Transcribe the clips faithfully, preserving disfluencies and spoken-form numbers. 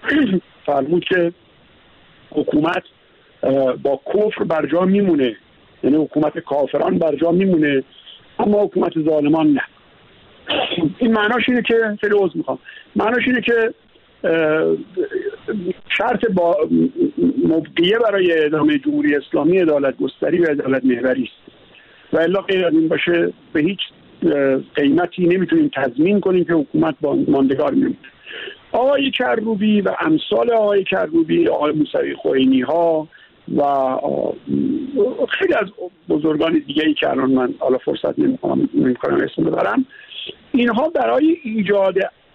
فرمود که حکومت با کفر بر جا میمونه، یعنی حکومت کافران بر جا میمونه اما حکومت ظالمان نه. این معناش اینه که خیلی عذر میخوام معناش اینه که شرط با مبقیه برای ادامه جمهوری اسلامی عدالت گستری و عدالت محوری است و الا غیر از این باشه به هیچ قیمتی نمیتونیم تضمین کنیم که حکومت ماندگار میمونه. آقای کروبی و امثال آقای کروبی، آقای موسوی خوئینی ها و خیلی از بزرگان دیگه‌ای که الان من حالا فرصت نمی‌کنم نمی‌کنم اسم ببرم، اینها برای ایجاد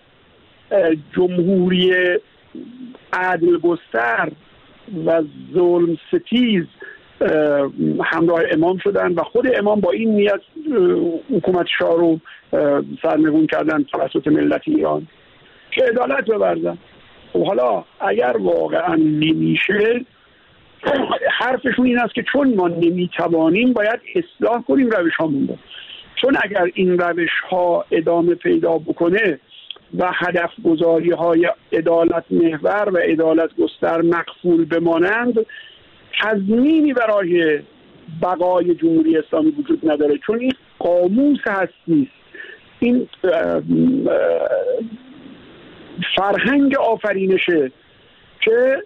جمهوری عدل گستر و ظلم ستیز همراه امام شدن و خود امام با این نیت حکومت شاه رو سرنگون کردن توسط ملت ایران که عدالت بورزن. و حالا اگر واقعا نمیشه، حرفشون این است که چون ما نمیتوانیم باید اصلاح کنیم روش هامون رو، چون اگر این روش ها ادامه پیدا بکنه و هدف گذاری های عدالت محور و عدالت گستر مقفول بمانند، تضمینی برای بقای جمهوری اسلامی وجود نداره، چون این قاموس هستی، این فرهنگ آفرینشه که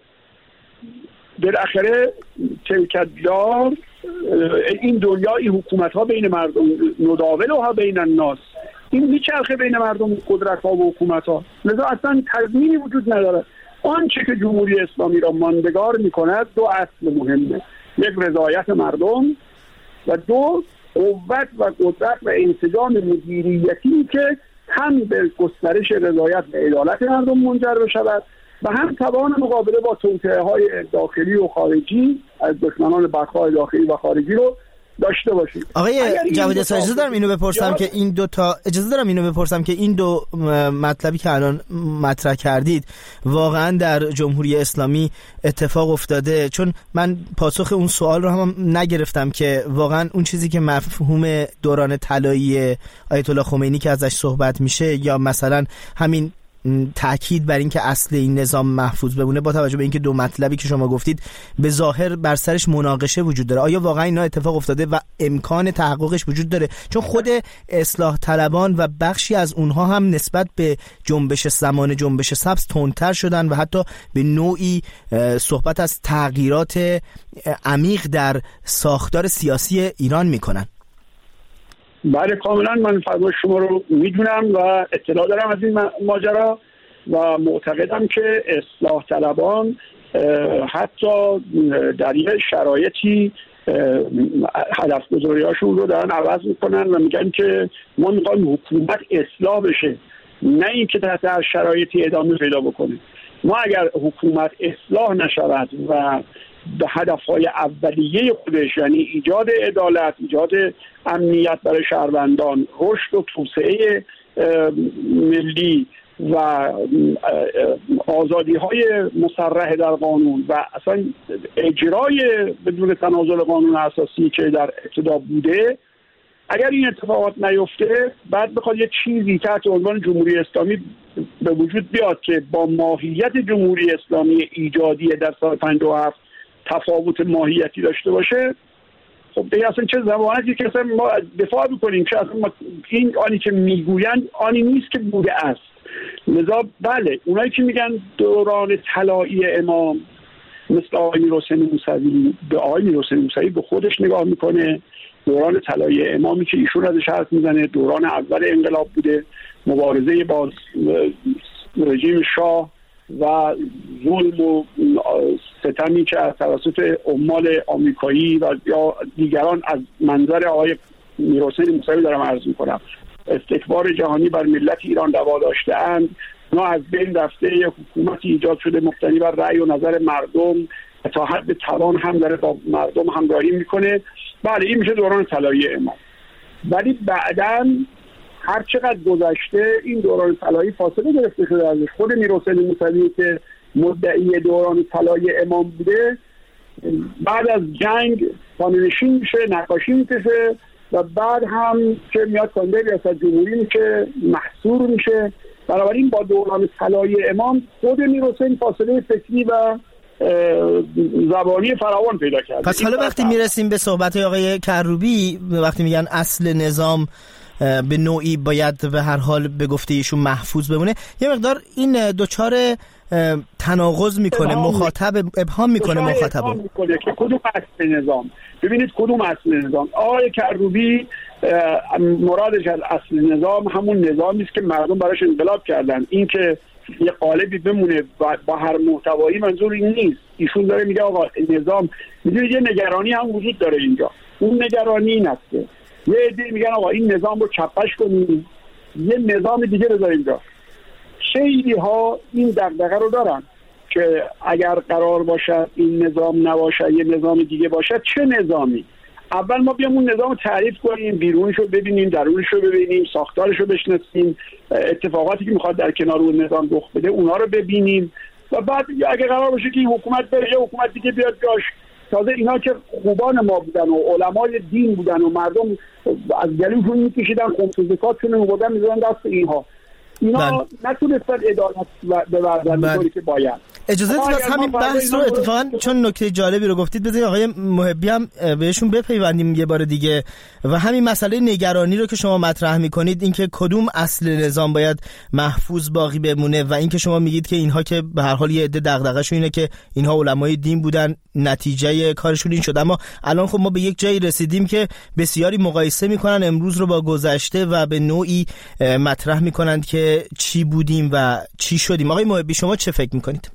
بالاخره تلکدار این دنیا، این حکومت ها بین مردم، نداول ها بین الناس، این میچرخه بین مردم، قدرت ها و حکومت ها، لذا اصلا تضمینی وجود نداره. آنچه که جمهوری اسلامی را ماندگار میکند دو اصل مهمه: یک رضایت مردم و دو قوت و قدرت و انسجام مدیریتی که هم به گسترش رضایت و عدالت مردم منجر بشود و هم توان مقابله با توطئه‌های داخلی و خارجی از دشمنان بخای داخلی و خارجی رو داشته باشید. آقای جواد اسحاقی، اجازه دارم اینو بپرسم که این دو تا اجازه دارم اینو بپرسم که این دو مطلبی که الان مطرح کردید واقعا در جمهوری اسلامی اتفاق افتاده؟ چون من پاسخ اون سوال رو هم نگرفتم که واقعا اون چیزی که مفهوم دوران طلایی آیت الله خمینی که ازش صحبت میشه، یا مثلا همین تأکید بر این که اصل این نظام محفوظ بمونه، با توجه به اینکه دو مطلبی که شما گفتید به ظاهر بر سرش مناقشه وجود داره، آیا واقعا اینا اتفاق افتاده و امکان تحققش وجود داره؟ چون خود اصلاح طلبان و بخشی از اونها هم نسبت به جنبش زمان جنبش سبز تندتر شدن و حتی به نوعی صحبت از تغییرات عمیق در ساختار سیاسی ایران میکنن. بله کاملا من فرمایش شما رو میدونم و اطلاع دارم از این ماجرا و معتقدم که اصلاح طلبان حتی در یک شرایطی هدف گذاریاشون رو دارن عوض میکنن و میگن که ما میخوایم حکومت اصلاح بشه، نه اینکه تحت هر شرایطی ادامه پیدا بکنه. ما اگر حکومت اصلاح نشود و به هدفهای اولیه خودش، یعنی ایجاد عدالت، ایجاد امنیت برای شهروندان، رشد و توسعه ملی و آزادی‌های مصرح در قانون و اصلا اجرای بدون تنازل قانون اساسی که در ابتدا بوده، اگر این اتفاقات نیفته، بعد بخواد یه چیزی تحت عنوان جمهوری اسلامی به وجود بیاد که با ماهیت جمهوری اسلامی ایجادی در سال پنجاه و هفت تفاوت ماهیتی داشته باشه، خب دیگه اصلا چه ضمانتی که اصلا ما دفاع بکنیم که اصلا ما این آنی که میگویند آنی نیست که بوده است. لذا بله، اونایی که میگن دوران طلایی امام، مثل آقای میرحسین موسوی، به آقای میرحسین موسوی به خودش نگاه میکنه، دوران طلایی امامی که ایشون ازش حرف میزنه دوران اول انقلاب بوده، مبارزه با رژیم شاه و ظلم و ستمی که از توسط عمال آمریکایی و یا دیگران از منظر آقای میرحسین موسوی دارم عرض میکنم استکبار جهانی بر ملت ایران روا داشته‌اند، ما از بین رفته یک حکومتی ایجاد شده مبتنی بر رأی و نظر مردم، تا حد توان هم داره با مردم همراهی میکنه. بله این میشه دوران طلایی امام. ولی بعداً هر چقدر گذشته این دوران طلایی فاصله گرفته شده ازش. خود میرحسین موسوی که مدعی دوران طلایی امام بوده، بعد از جنگ خانه‌نشین میشه، نقاشی میکشه و بعد هم که میاد کاندید ریاست جمهوری میشه، محصور میشه بنابراین با دوران طلایی امام خود میرحسین فاصله فکری و زبانی فراوان پیدا کرد. پس حالا وقتی میرسیم به صحبت آقای کروبی، وقتی میگن اصل نظام به نوعی باید به هر حال به گفته ایشون محفوظ بمونه، یه مقدار این دوچار تناقض میکنه، مخاطب ابهام میکنه مخاطبو میکنه که کدوم اصل نظام. ببینید کدوم اصل نظام. آقای کروبی مرادش از اصل نظام همون نظامی است که مردم براش انقلاب کردن. این که یه قالبی بمونه با هر محتوایی منظور این نیست. ایشون داره میگه آقا نظام، میدونید یه نگرانی هم وجود داره اینجا. اون نگرانی این است که یه عده میگن آقا این نظام رو چپش کنیم، یه نظام دیگه بذاریم اینجا. خیلی ها این دغدغه رو دارن که اگر قرار باشد این نظام نباشه یه نظام دیگه باشه، چه نظامی؟ اول ما بیام اون نظام تعریف کنیم، بیرونش رو ببینیم، درونش رو ببینیم، ساختارش رو بشناسیم، اتفاقاتی که میخواد در کنار اون نظام رخ بده اونا رو ببینیم و بعد اگه قرار باشه که این حکومت بره یه حکومت دیگه بیاد جاش. تازه اینا که خوبان ما بودن و علمای دین بودن و مردم از گلوشون میکشیدن، خمس و زکاتشون رو میبردن میذارن دست اینها، اینا نتونستن عدالت بورزن بطوری که باید. اجازه بدید از همین بحث رو اتفاقا چون نکته جالبی رو گفتید بذارید آقای محبی هم بهشون بپیوندیم یه بار دیگه و همین مسئله نگرانی رو که شما مطرح میکنید، اینکه کدوم اصل نظام باید محفوظ باقی بمونه و اینکه شما میگید که اینها که به هر حال یه عده دغدغه‌شون اینه که اینها علمای دین بودن، نتیجه کارشون این شد. اما الان خب ما به یک جایی رسیدیم که بسیاری مقایسه میکنن امروز رو با گذشته و به نوعی مطرح میکنند که چی بودیم و چی شدیم. آقای محبی شما چه فکر میکنید؟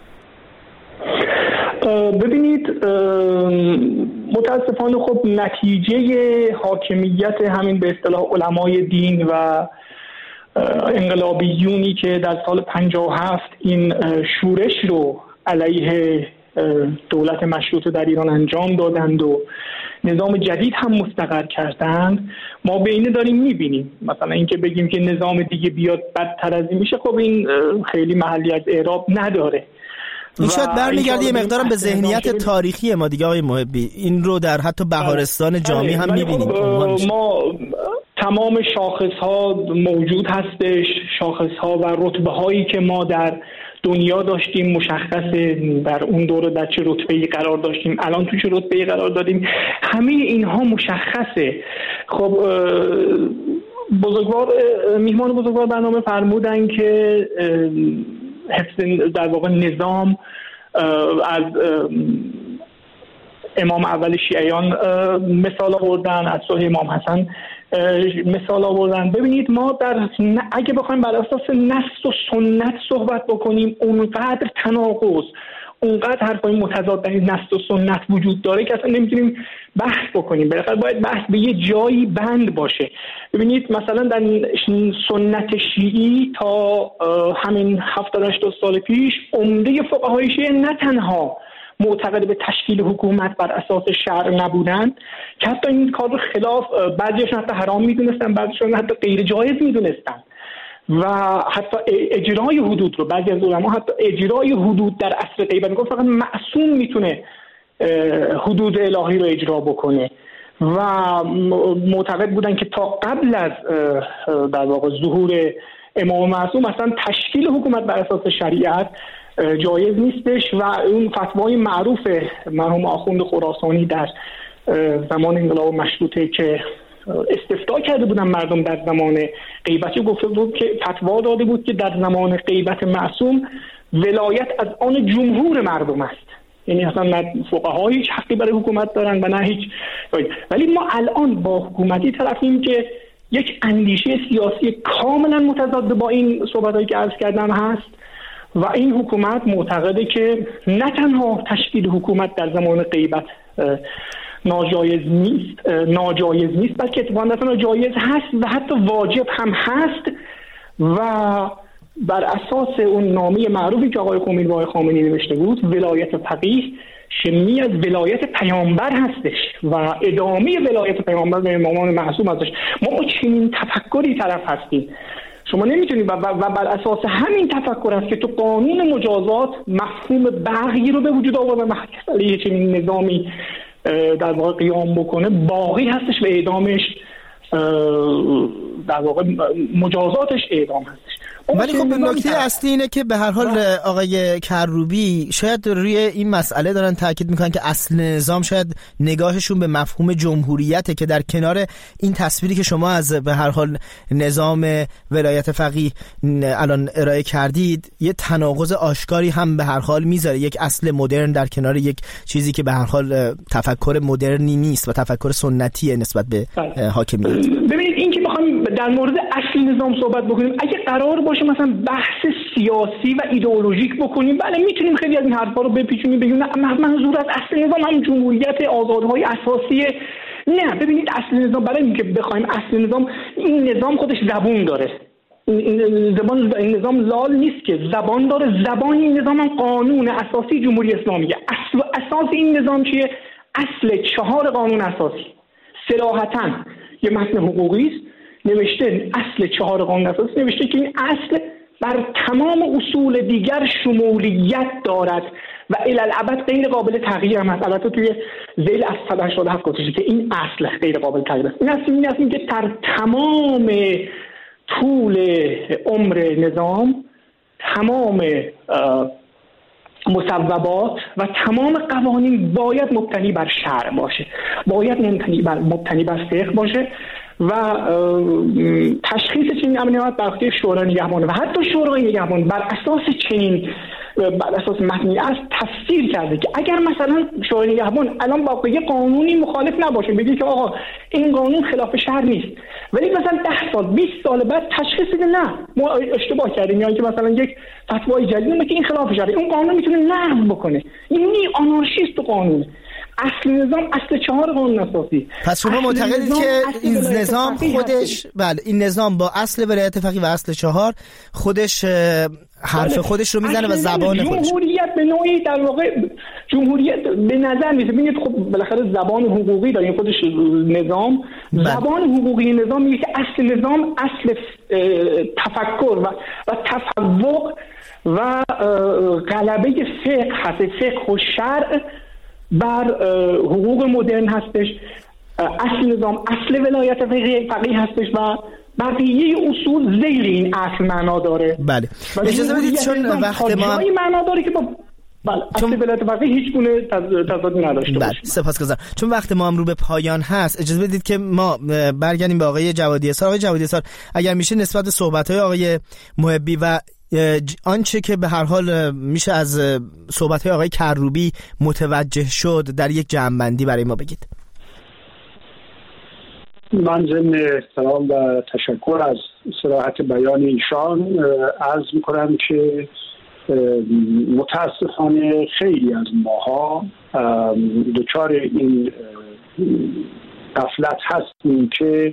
ببینید متاسفانه خب نتیجه حاکمیت همین به اصطلاح علمای دین و انقلابیونی که در سال پنجاه و هفت این شورش رو علیه دولت مشروطه در ایران انجام دادند و نظام جدید هم مستقر کردند، ما به اینه داریم میبینیم. مثلا اینکه بگیم که نظام دیگه بیاد بدتر از این میشه، خب این خیلی محلیت اعراب نداره. این شاید برمیگرده یه مقدارم به ذهنیت تاریخی ما دیگه آقای محبی. این رو در حتی بهارستان جامی هم میبینیم. ما تمام شاخص ها موجود هستش، شاخص ها و رتبه هایی که ما در دنیا داشتیم مشخصه، در اون دوره در چه رتبه‌ای قرار داشتیم، الان تو چه رتبه‌ای قرار داریم، همه اینها مشخصه. خب بزرگوار میهمان بزرگوار برنامه فرمودن که حفظ در واقع نظام از امام اول شیعیان مثال آوردن، از صلح امام حسن مثال آوردن. ببینید ما در اگه بخوایم بر اساس نص و سنت صحبت بکنیم، اونقدر تناقض، اونقدر حرفای متضاد در نص و سنت وجود داره که اصلا نمیتونیم بحث بکنیم. بالاخره باید بحث به یه جایی بند باشه. ببینید مثلا در سنت شیعی تا همین هفتاد هشتاد سال پیش عمده فقهای شیعه نه تنها معتقد به تشکیل حکومت بر اساس شرع نبودند که حتی این کار رو خلاف، بعضیشون حتی حرام میدونستن، بعضیشون حتی غیر جایز میدونستن و حتی اجرای حدود رو، بعضی از علما حتی اجرای حدود در عصر غیبت میگن فقط معصوم میتونه حدود الهی رو اجرا بکنه و معتقد بودن که تا قبل از در واقع ظهور امام معصوم اصلا تشکیل حکومت بر اساس شریعت جایز نیستش و اون فتوای معروف مرحوم آخوند خراسانی در زمان انقلاب مشروطه که استفتاء کرده بودن مردم در زمان غیبت، گفته بود که فتوا داده بود که در زمان غیبت معصوم ولایت از آن جمهور مردم است، یعنی اصلا نه فقها هیچ حقی برای حکومت دارن و نه هیچ. ولی ما الان با حکومتی طرفیم که یک اندیشه سیاسی کاملا متضاد با این صحبتایی که عرض کردم هست و این حکومت معتقده که نه تنها تشکیل حکومت در زمان غیبت ناجایز نیست ناجایز نیست بلکه اتفاقاً ناجایز هست و حتی واجب هم هست و بر اساس اون نامه معروفی که آقای خمینی و آقای خامنه‌ای نوشته بود، ولایت فقیه شمی از ولایت پیامبر هستش و ادامه ولایت پیامبر به امامان معصوم هستش. ما با چنین تفکری طرف هستیم. شما نمیتونید و بر اساس همین تفکر است که تو قانون مجازات مفهوم بغی رو به وجود آوردن و هر علیه چنین نظامی در واقع قیام بکنه باقی هستش و اعدامش در واقع مجازاتش اعدام هستش. ولی خب نکته اصلی اینه که به هر حال آقای کروبی شاید روی این مسئله دارن تاکید میکنن که اصل نظام شاید نگاهشون به مفهوم جمهوریته که در کنار این تصویری که شما از به هر حال نظام ولایت فقیه الان ارائه کردید یه تناقض آشکاری هم به هر حال میذاره، یک اصل مدرن در کنار یک چیزی که به هر حال تفکر مدرنی نیست و تفکر سنتیه نسبت به حاکمیت. ببینید این که بخوام در مورد اصل نظام صحبت بکنیم، اگه قرار باشه مثلا بحث سیاسی و ایدئولوژیک بکنیم، بله میتونیم خیلی از این حرفا رو بپیچونیم بگیم منظور از اصل نظام هم جمهوریت، آزادی‌های اساسیه. نه، ببینید اصل نظام برای اینکه بخوایم اصل نظام، این نظام خودش زبون داره، این زبان این نظام لال نیست که زبان داره. زبان این نظام هم قانون اساسی جمهوری اسلامیه. اصل و اساس این نظام چیه؟ اصل چهار قانون اساسی. صراحتاً یه متن حقوقی است نوشته، اصل چهار قانون اساسی نوشته که این اصل بر تمام اصول دیگر شمولیت دارد و الالعبد غیر قابل تغییر هم هست. البته توی ذیل از صد و هشتاد و هفت گفته که این اصل غیر قابل تغییر است. این اصل این است که در تمام طول عمر نظام تمام مصوبات و تمام قوانین باید مبتنی بر شرع باشه، باید مبتنی بر مبتنی بر فقه باشه و تشخیص چنین امری باید بر اختیار شورای نگهبان و حتی شورای نگهبان بر اساس چنین بر اساس متنی است تفسیر کرده که اگر مثلا شورای نگهبان الان با یه قانونی مخالف نباشه، بگه که آقا این قانون خلاف شرع نیست، ولی مثلا ده سال بیست سال بعد تشخیص بده نه ما اشتباه کردیم، یا اینکه مثلا یک فتوای جدید میگه این خلاف شرع، اون قانون میتونه نقض بکنه. این نی آنارشیست تو قانون. اصل نظام اصل چهار قانون اساسی. پس شما معتقدید که این نظام خودش بله این نظام با اصل ولایت فقیه و اصل چهار خودش حرف خودش رو میزنه و زبان خودش. جمهوریت به نوعی در واقع جمهوریت به نظر میاد. ببینید خب بالاخره زبان حقوقی داره خودش نظام. بله. زبان حقوقی نظام میگه که اصل نظام اصل تفکر و و تفوق و غلبه فقه هست، فقه و شرع بر حقوق مدرن هستش. اصل نظام اصل ولایت فقیه هستش و بقیه اصول زیر این اصل معنا داره. بله اجازه بدید چون وقت ما معنا داره که با بله اصل ولایت فقیه هیچ گونه تضادی نداشته باشه. سپاسگزارم. چون وقت ما هم رو به پایان هست اجازه بدید که ما برگردیم به آقای جوادی اسار. آقای جوادی اسار اگر میشه نسبت به صحبت‌های آقای محبی و آنچه که به هر حال میشه از صحبت‌های آقای کروبی متوجه شد در یک جمع‌بندی برای ما بگید. من ضمن احترام و تشکر از صراحت بیان ایشان عرض میکنم که متاسفانه خیلی از ماها دچار این غفلت هستیم که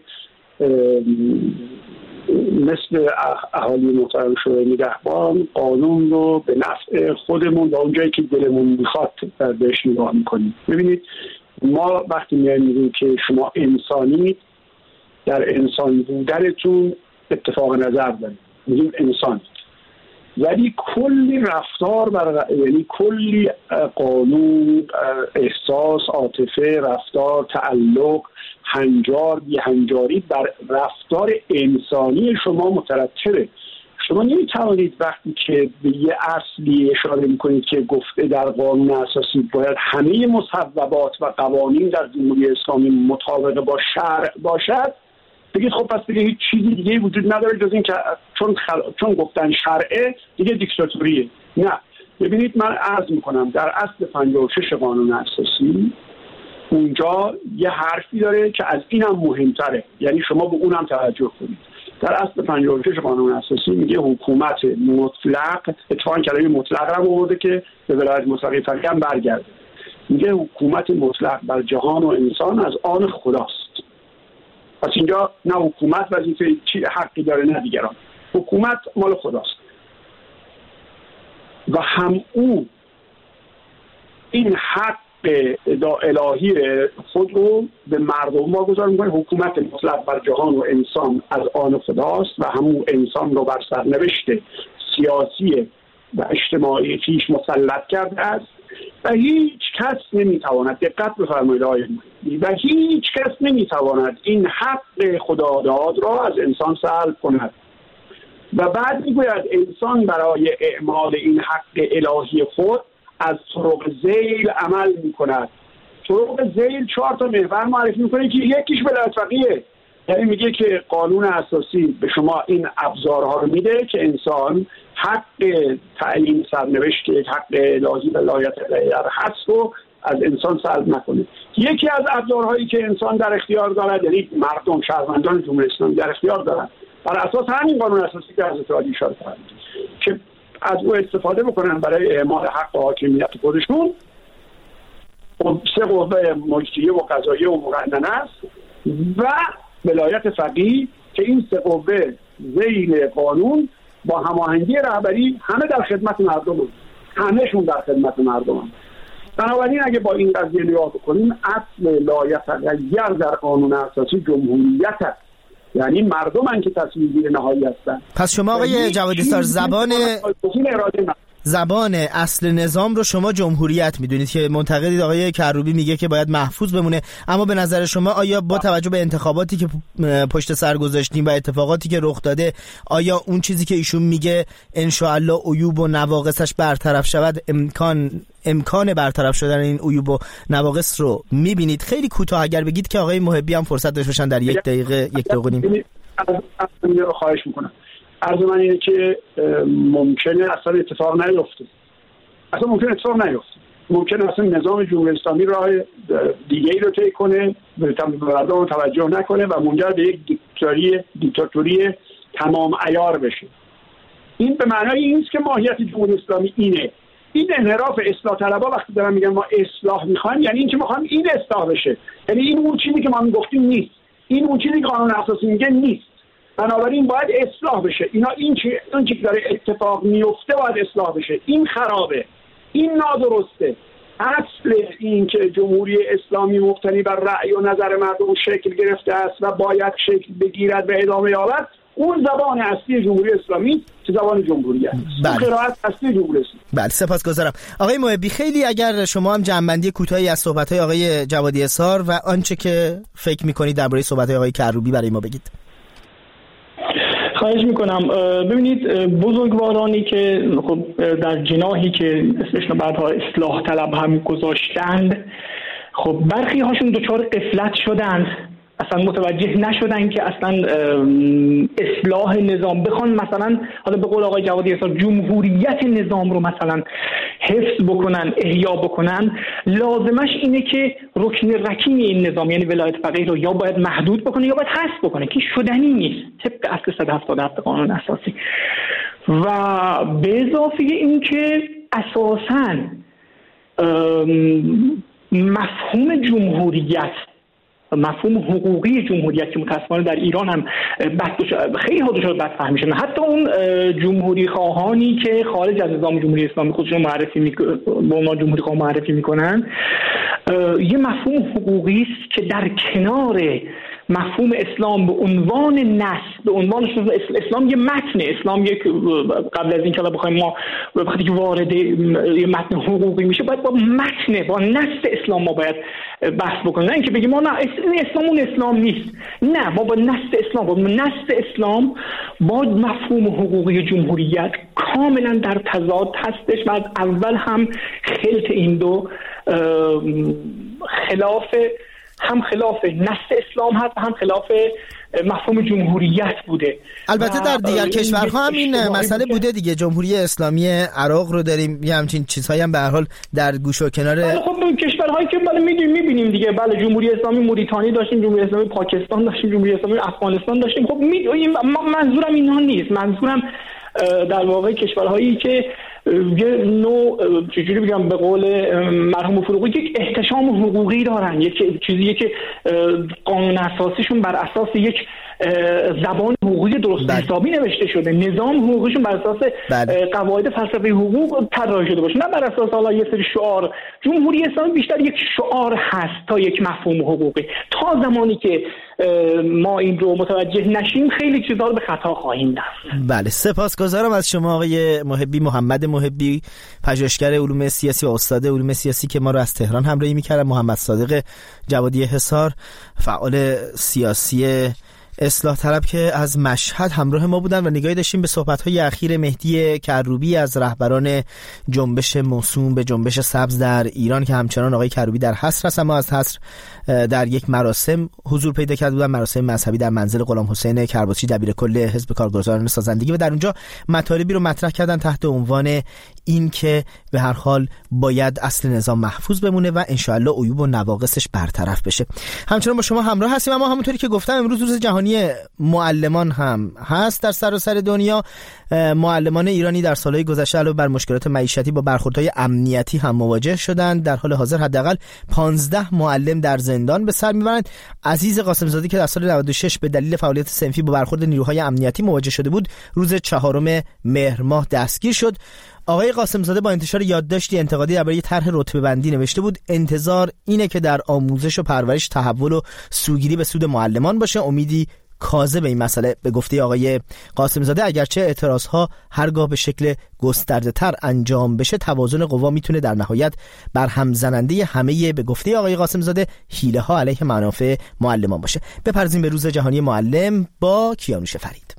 مثل اهالی محترم شورای نگهبان قانون رو به نفع خودمون و اونجایی که دلمون میخواد بهش نگاه میکنیم. ببینید ما وقتی میگیم که شما انسانی، در انسان بودنتون اتفاق نظر داریم، میگیم انسان، ولی کلی رفتار بر... یعنی کلی قانون، احساس، عاطفه، رفتار، تعلق، هنجار، بی هنجاری بر رفتار انسانی شما مترتبه. شما نمیتوانید وقتی که به یه اصلی اشاره میکنید که گفته در قانون اساسی باید همه مصوبات و قوانین در جمهوری اسلامی مطابق با شرع باشد، بگید خب پس دیگه هیچ چیزی دیگه وجود نداره جز این که چون خل... چون گفتن شرعه دیگه دیکتاتوریه. نه، ببینید من عرض میکنم در اصل پنجاه و شش قانون اساسی اونجا یه حرفی داره که از اینم مهمتره، یعنی شما به اونم توجه کنید. در اصل پنجاه و شش قانون اساسی میگه حکومت مطلق، اتفاقا کلمه مطلق رو آورده که به ولایت مطلقه فقیه هم برگرده، میگه حکومت مطلق بر جهان و انسان از آن خداست. پس اینجا نه حکومت وظیفه چی حقی داره نه دیگران، حکومت مال خداست و هم او این حق الهی خود رو به مردم واگذار میکنه. حکومت مطلق بر جهان و انسان از آن خداست و همون انسان رو بر سرنوشت سیاسی و اجتماعی پیش مسلط کرده است و هیچ کس نمیتواند، دقت بفرمایید آقای محبی، و هیچ کس نمیتواند این حق خداداد را از انسان سلب کند. و بعد میگوید انسان برای اعمال این حق الهی خود از طرق ذیل عمل میکند. طرق ذیل چهار تا محور معرفی میکنه که یکیش ولایت فقیه، یعنی میگه که قانون اساسی به شما این ابزارها رو میده که انسان حق تعیین سرنوشت که یک حق الهی و ولایت الهی هست رو از انسان سلب نکنه. یکی از ابزارهایی که انسان در اختیار دارد، یعنی مردم شهروندان جمهوری اسلامی در اختیار دارند بر اساس همین قانون اساسی که حضرت عالی اشاره کردند که از او استفاده بکنن برای اعمال حق حاکمیت خودشون. سه قوه مجریه و قضاییه و مقننه است و ولایت فقیه که این سه قوه ذیل قانون با هماهنگی رهبری همه در خدمت مردم هست. همهشون در خدمت مردم هست. بنابراین اگه با این قضیه نگاه بکنیم اصل لایتغیر در قانون اساسی جمهوریت است، یعنی مردم هستند که تصمیم گیر نهایی هستند. پس شما آقای جوادی سار زبان زبان اصل نظام رو شما جمهوریت میدونید که منتقدید آقای کروبی میگه که باید محفوظ بمونه، اما به نظر شما آیا با توجه به انتخاباتی که پشت سر گذاشتیم و اتفاقاتی که رخ داده آیا اون چیزی که ایشون میگه ان شاء الله عیوب و نواقصش برطرف شود امکان امکان برطرف شدن این عیوب و نواقص رو میبینید؟ خیلی کوتاه اگر بگید که آقای محبی هم فرصت داشته باشن در یک دقیقه یک دقیقه نیم. خواهش میکنم. عرض من اینه که ممکنه اصلا اتفاق نیفته. اصلا ممکنه اتفاق نیفته. ممکنه اصلا نظام جمهوری اسلامی راه دیگه‌ای رو طی کنه، به مردم توجه نکنه و منجر به یک دیکتاتوری دیکتاتوری تمام عیار بشه. این به معنای این نیست که ماهیت جمهوری اسلامی اینه. این انحراف اصلاح طلبها وقتی دارن میگن ما اصلاح میخوایم، یعنی این که میخوام این اصلاح بشه، یعنی این اون چیزی که ما میگفتیم نیست، این اون چیزی که قانون اساسی میگه نیست. بنابراین باید اصلاح بشه. اینا این چی اون چیزی که داره اتفاق میفته باید اصلاح بشه. این خرابه، این نادرسته. اصل این که جمهوری اسلامی مبتنی بر رأی و نظر مردم شکل گرفته است و باید شکل بگیرد و ادامه یابد، اون زبان اصلی جمهوری اسلامی که زبان جمهوری است. بله. قرائت اصلی جمهوری اسلامی. بله، سپاسگزارم. آقای محبی، خیلی اگر شما هم جنبندی کوتاهی از صحبت‌های آقای جوادی اسار و آنچه که فکر می‌کنید درباره صحبت‌های آقای کروبی برای ما بگید. خواهش میکنم. ببینید بزرگوارانی که خب در جناحی که اسمش رو بعدها اصلاح طلب هم گذاشتند، خب برخی هاشون دچار غفلت شدند، اصلا متوجه نشدن که اصلا اصلاح نظام بخوان مثلا حالا به قول آقای جوادی اسار جمهوریت نظام رو مثلا حفظ بکنن، احیا بکنن، لازمش اینه که رکن رکین این نظام یعنی ولایت فقیه رو یا باید محدود بکنه یا باید حذف بکنه که شدنی نیست طبق اصل صد و هفتاد و هفت قانون اساسی. و به اضافه این که اساساً مفهوم جمهوریت، مفهوم حقوقی جمهوریت که متأسفانه در ایران هم خیلی ها دچار بد فهمی شدن، حتی اون جمهوری خواهانی که خارج از نظام جمهوری اسلامی خودشون معرفی میکنن با ما جمهوری خواه معرفی میکنن، یه مفهوم حقوقی است که در کنار مفهوم اسلام به عنوان نص، به عنوان اسلام یه متن، اسلام یک قبل از این که بخوایم ما وقتی که وارد یه متن حقوقی میشه باید با متن، با نص اسلام ما باید بحث بکنیم، نه اینکه بگیم ما نه اسلام اون اسلام نیست، نه ما با نص اسلام، با نص اسلام با مفهوم حقوقی جمهوریت کاملا در تضاد هستش و از اول هم خلط این دو خلاف هم خلاف نص اسلام هست هم خلاف مفهوم جمهوریت بوده. البته در دیگر کشورها هم این مسئله بوده دیگه. جمهوری اسلامی عراق رو داریم، یه همچین چیزهایی هم به هر حال در گوشه و کنار خب کشورهایی که بله میدونیم میبینیم دیگه. بله جمهوری اسلامی موریتانی داشتیم، جمهوری اسلامی پاکستان داشتیم، جمهوری اسلامی افغانستان داشتیم. خب منظورم اینا نیست، منظورم در واقع کشورهایی که یه نوع چجوری بگم به قول مرحوم فروغی یک احتشام حقوقی دارن، یک چیزیه که قانون اساسیشون بر اساس یک زبان حقوقی درست حسابی نوشته شده، نظام حقوقیشون بر اساس قواعد فلسفه حقوق طراحی شده باشه، نه بر اساس حالا یه سری شعار. جمهوری اسلامی بیشتر یک شعار هست تا یک مفهوم حقوقی. تا زمانی که ما این رو متوجه نشیم خیلی چیزا رو به خطا خواهیم رفت. بله، سپاسگزارم از شما آقای محبی، محمد محبی، پژوهشگر علوم سیاسی و استاد علوم سیاسی که ما رو از تهران همراهی می‌کرد. محمد صادق جوادی حصار، فعال سیاسی اصلاح طلب که از مشهد همراه ما بودن و نگاهی داشتیم به صحبت‌های اخیر مهدی کروبی از رهبران جنبش موسوم به جنبش سبز در ایران که همچنان آقای کروبی در حصر هست، اما از حصر در یک مراسم حضور پیدا کرده بودن، مراسم مذهبی در منزل غلام حسین کرباسی دبیرکل حزب کارگزاران سازندگی، و در اونجا مطالبی رو مطرح کردن تحت عنوان این که به هر حال باید اصل نظام محفوظ بمونه و انشاءالله عیوب و نواقصش برطرف بشه. همچنان با شما همراه هستیم، اما همونطوری که گفتم امروز روز جهانی معلمان هم هست در سراسر دنیا. معلمان ایرانی در سالهای گذشته علاوه بر مشکلات معیشتی با برخوردهای امنیتی هم مواجه شدند. در حال حاضر حداقل پانزده معلم در زندان به سر میبرند. عزیز قاسم‌زاده که در سال نود و شش به دلیل فعالیت صنفی با برخورد نیروهای امنیتی مواجه شده بود، روز چهارم مهر ماه دستگیر شد. آقای قاسم‌زاده با انتشار یادداشتی انتقادی درباره طرح رتبه بندی نوشته بود انتظار اینه که در آموزش و پرورش تحول و سوگیری به سود معلمان باشه. امیدی کاذب به این مسئله به گفته آقای قاسم‌زاده، اگرچه اعتراضها هرگاه به شکل گسترده‌تر انجام بشه توازن قوا میتونه در نهایت بر هم زننده همه به گفته آقای قاسم‌زاده حیله ها علیه منافع معلمان باشه. بپرزیم به روز جهانی معلم با کیانوش فرید.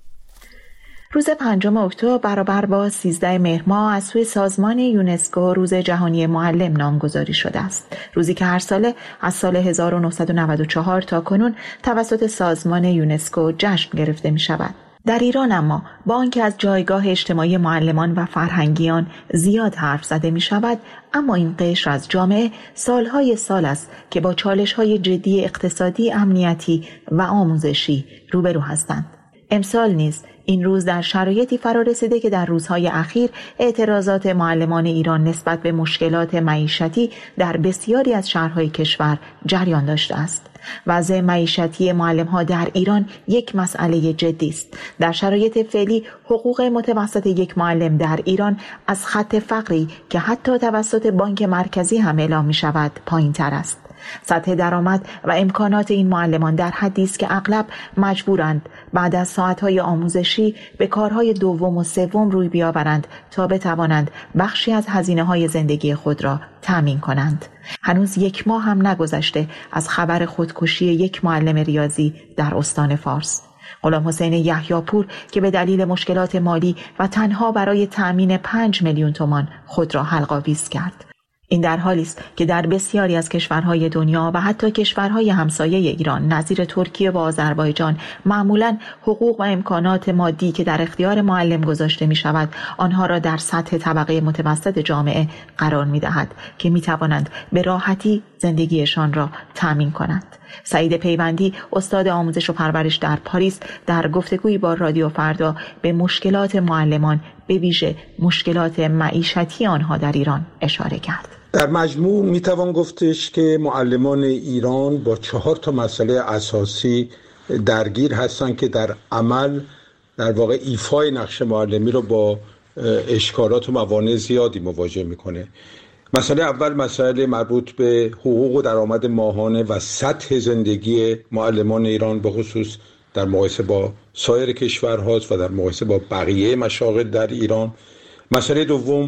روز پنجم اکتبر برابر با سیزده مهر ماه از سوی سازمان یونسکو روز جهانی معلم نامگذاری شده است. روزی که هر ساله از سال هزار و نهصد و نود و چهار تا کنون توسط سازمان یونسکو جشن گرفته می شود. در ایران اما با آنکه از جایگاه اجتماعی معلمان و فرهنگیان زیاد حرف زده می شود، اما این قشر از جامعه سالهای سال است که با چالش‌های جدی اقتصادی، امنیتی و آموزشی روبرو هستند. امسال نیز این روز در شرایطی فرا رسیده که در روزهای اخیر اعتراضات معلمان ایران نسبت به مشکلات معیشتی در بسیاری از شهرهای کشور جریان داشته است. وضع معیشتی معلم‌ها در ایران یک مسئله جدی است. در شرایط فعلی حقوق متوسط یک معلم در ایران از خط فقری که حتی توسط بانک مرکزی هم اعلام می‌شود پایین‌تر است. سطح درآمد و امکانات این معلمان در حدی است که اغلب مجبورند بعد از ساعت‌های آموزشی به کارهای دوم و سوم روی بیاورند تا بتوانند بخشی از هزینه‌های زندگی خود را تامین کنند. هنوز یک ماه هم نگذشته از خبر خودکشی یک معلم ریاضی در استان فارس. غلام حسین یحیی‌پور که به دلیل مشکلات مالی و تنها برای تأمین پنج میلیون تومان خود را حلق‌آویز کرد. این در حالی است که در بسیاری از کشورهای دنیا و حتی کشورهای همسایه ایران نظیر ترکیه و آذربایجان معمولاً حقوق و امکانات مادی که در اختیار معلم گذاشته می شود آنها را در سطح طبقه متوسط جامعه قرار می دهد که می توانند به راحتی زندگیشان را تأمین کنند. سعید پیوندی استاد آموزش و پرورش در پاریس در گفتگویی با رادیو فردا به مشکلات معلمان به ویژه مشکلات معیشتی آنها در ایران اشاره کرد. در مجموع میتوان گفتش که معلمان ایران با چهار تا مسئله اساسی درگیر هستند که در عمل در واقع ایفای نقش معلمی رو با اشکالات و موانع زیادی مواجه میکنه. مسئله اول مسئله مربوط به حقوق و درآمد ماهانه و سطح زندگی معلمان ایران به خصوص در مقایسه با سایر کشورهاست و در مقایسه با بقیه مشاغل در ایران. مسئله دوم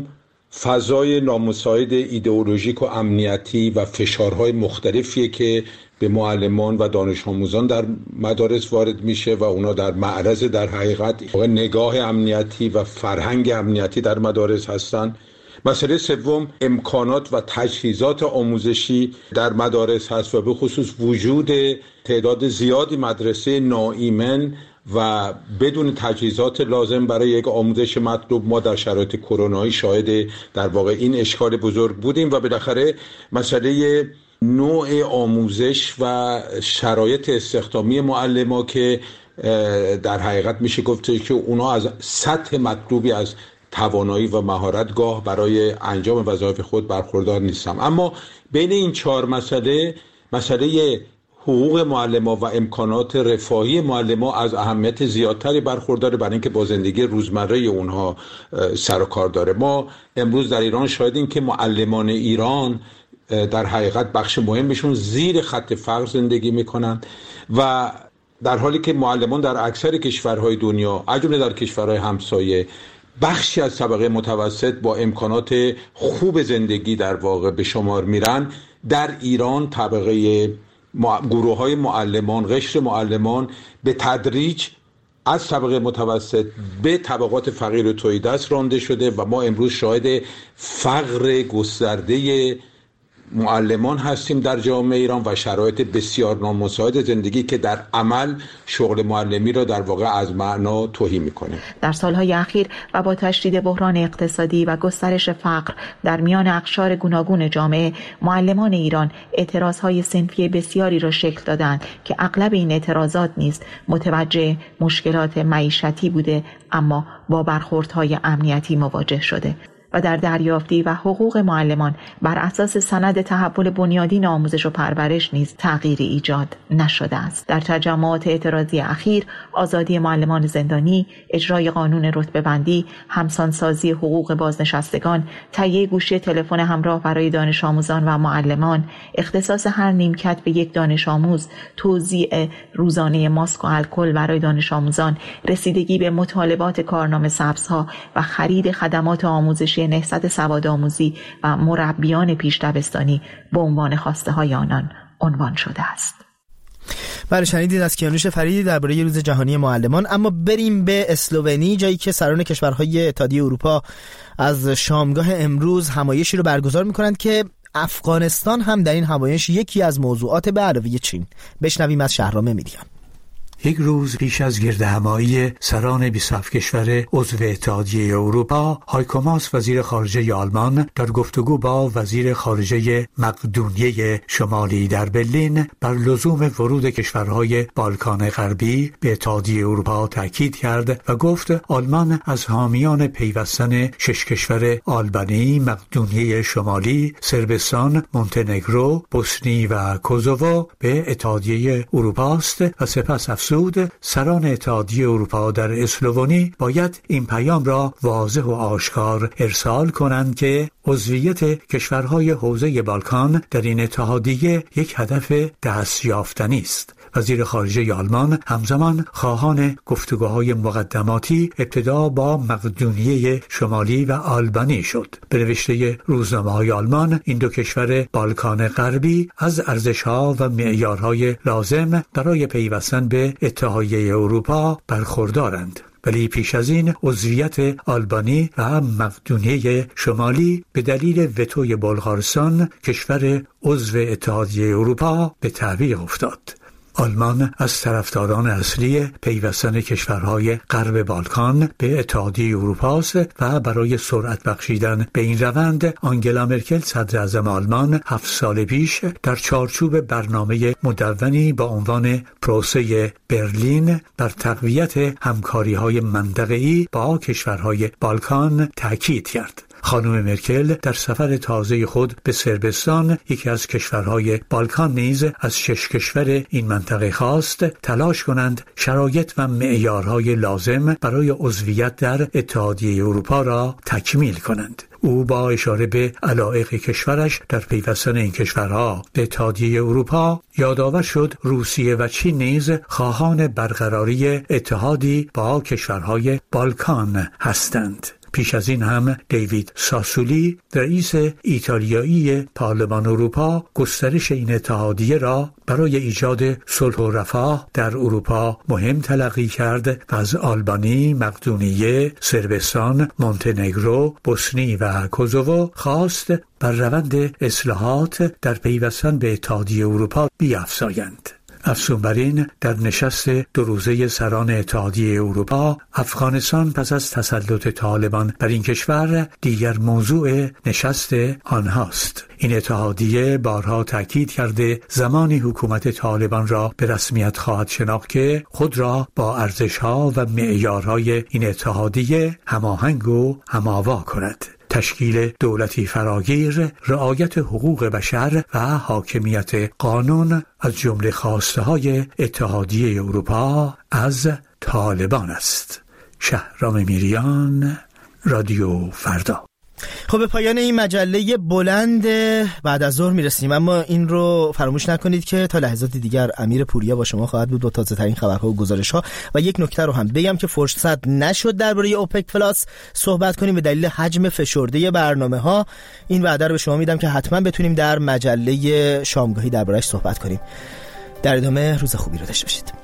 فضای نامساعد ایدئولوژیک و امنیتی و فشارهای مختلفیه که به معلمان و دانش آموزان در مدارس وارد میشه و اونا در معرض در حقیقت نگاه امنیتی و فرهنگ امنیتی در مدارس هستن. مسئله سوم امکانات و تجهیزات آموزشی در مدارس هست و به خصوص وجود تعداد زیادی مدرسه ناایمن و بدون تجهیزات لازم برای یک آموزش مطلوب. ما در شرایط کرونایی شاهد در واقع این اشکال بزرگ بودیم و بالاخره مسئله نوع آموزش و شرایط استخدامی معلمان که در حقیقت میشه گفت که اونا از سطح مطلوبی از توانایی و مهارت گاه برای انجام وظایف خود برخوردار نیستم. اما بین این چهار مسئله مسئله حقوق معلمان و امکانات رفاهی معلمان از اهمیت زیادتری برخورداره برای اینکه با زندگی روزمره اونها سر و کار داره. ما امروز در ایران شاهدیم که معلمان ایران در حقیقت بخش مهمشون زیر خط فقر زندگی میکنن و در حالی که معلمان در اکثر کشورهای دنیا از جمله در کشورهای همسایه بخشی از طبقه متوسط با امکانات خوب زندگی در واقع به شمار میرن، در ایران طبقه گروه های معلمان، قشر معلمان به تدریج از طبقه متوسط به طبقات فقیر و تهیدست رانده شده و ما امروز شاهد فقر گسترده معلمان هستیم در جامعه ایران و شرایط بسیار نامساعد زندگی که در عمل شغل معلمی را در واقع از معنا تهی میکنه. در سالهای اخیر و با تشدید بحران اقتصادی و گسترش فقر در میان اقشار گوناگون جامعه، معلمان ایران اعتراضهای صنفی بسیاری را شکل دادند که اغلب این اعتراضات نیز متوجه مشکلات معیشتی بوده، اما با برخوردهای امنیتی مواجه شده و در دریافتی و حقوق معلمان بر اساس سند تحول بنیادین آموزش و پرورش نیز تغییری ایجاد نشده است. در تجمعات اعتراضی اخیر، آزادی معلمان زندانی، اجرای قانون رتبه‌بندی، همسانسازی حقوق بازنشستگان، تهیه گوشی تلفن همراه برای دانش آموزان و معلمان، اختصاص هر نیمکت به یک دانش آموز، توزیع روزانه ماسک و الکل برای دانش آموزان، رسیدگی به مطالبات کارنامه سبزها و خرید خدمات آموزشی نهضت سوادآموزی و مربیان پیش دبستانی به عنوان خواسته های آنان عنوان شده است. بله، شنیدید از کیانوش فریدی درباره روز جهانی معلمان. اما بریم به اسلوونی، جایی که سران کشورهای اتحادیه اروپا از شامگاه امروز همایشی رو برگزار می‌کنند که افغانستان هم در این همایش یکی از موضوعات به علاوه چین. بشنویم از شهرام میریان. یک روز پیش از گردهمایی سران بیست و هفت کشور عضو اتحادیه اروپا، هایکو ماس وزیر خارجه آلمان در گفتگو با وزیر خارجه مقدونیه شمالی در برلین بر لزوم ورود کشورهای بالکان غربی به اتحادیه اروپا تاکید کرد و گفت آلمان از حامیان پیوستن شش کشور آلبانی، مقدونیه شمالی، صربستان، مونتنگرو، بوسنی و کوزوو به اتحادیه اروپا است و سپس افزود سران اتحادیه اروپا در اسلوونی باید این پیام را واضح و آشکار ارسال کنند که عضویت کشورهای حوزه بالکان در این اتحادیه یک هدف دستیافتنی است. وزیر خارجه آلمان همزمان خواهان گفتگوهای مقدماتی ابتدا با مقدونیه شمالی و آلبانی شد. به نوشته روزنامه‌های آلمان، این دو کشور بالکان غربی از ارزش‌ها و معیارهای لازم برای پیوستن به اتحادیه اروپا برخوردارند. ولی پیش از این عضویت آلبانی و مقدونیه شمالی به دلیل وتوی بلغارستان، کشور عضو اتحادیه اروپا، به تعویق افتاد. آلمان از طرفداران اصلی پیوستن کشورهای غرب بالکان به اتحادیه اروپا است و برای سرعت بخشیدن به این روند، آنگلا مرکل صدر اعظم آلمان هفت سال پیش در چارچوب برنامه مدونی با عنوان پروسه برلین بر تقویت همکاری‌های منطقه‌ای با کشورهای بالکان تاکید کرد. خانم مرکل در سفر تازه خود به صربستان، یکی از کشورهای بالکان، نیز از شش کشور این منطقه خواست تلاش کنند شرایط و معیارهای لازم برای عضویت در اتحادیه اروپا را تکمیل کنند. او با اشاره به علایق کشورش در پیوستن این کشورها به اتحادیه اروپا یادآور شد روسیه و چین نیز خواهان برقراری اتحادی با کشورهای بالکان هستند. پیش از این هم دیوید ساسولی، رئیس ایتالیایی پارلمان اروپا، گسترش این اتحادیه را برای ایجاد صلح و رفاه در اروپا مهم تلقی کرد و از آلبانی، مقدونیه، صربستان، مونتنگرو، بوسنی و کوزوو خواست بر روند اصلاحات در پیوستن به اتحادیه اروپا بیفزایند. افزون بر این، در نشست دو روزه سران اتحادیه اروپا، افغانستان پس از تسلط طالبان بر این کشور دیگر موضوع نشست آنهاست. این اتحادیه بارها تاکید کرده زمانی حکومت طالبان را به رسمیت خواهد شناخت که خود را با ارزش‌ها و معیارهای این اتحادیه هماهنگ و هم‌آوا کند. تشکیل دولتی فراگیر، رعایت حقوق بشر و حاکمیت قانون از جمله خواسته‌های اتحادیه اروپا از طالبان است. شهرام میریان، رادیو فردا. خب به پایان این مجله بلند بعد از ظهر میرسیم، اما این رو فراموش نکنید که تا لحظات دیگر امیر پوریا با شما خواهد بود با تازه ترین خبرها و گزارش ها. و یک نکته رو هم بگم که فرصت نشد درباره اوپک پلاس صحبت کنیم به دلیل حجم فشرده برنامه ها. این وعده رو به شما میدم که حتما بتونیم در مجله شامگاهی درباره‌اش صحبت کنیم. در ادامه روز خوبی رو داشته باشید.